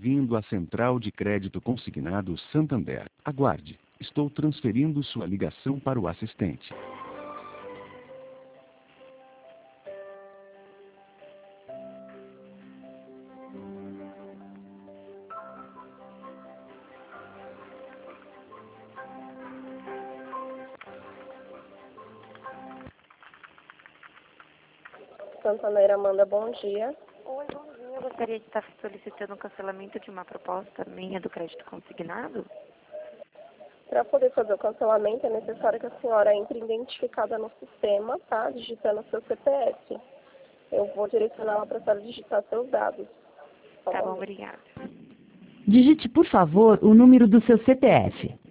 Bem-vindo à Central de Crédito Consignado Santander. Aguarde. Estou transferindo sua ligação para o assistente. Santander, Amanda, bom dia. Oi, bom dia. Eu gostaria de estar solicitando um cancelamento de uma proposta minha do crédito consignado. Para poder fazer o cancelamento, é necessário que a senhora entre identificada no sistema, tá? Digitando seu CPF. Eu vou direcionar ela para a senhora digitar seus dados. Tá bom, obrigada. Digite, por favor, o número do seu CPF.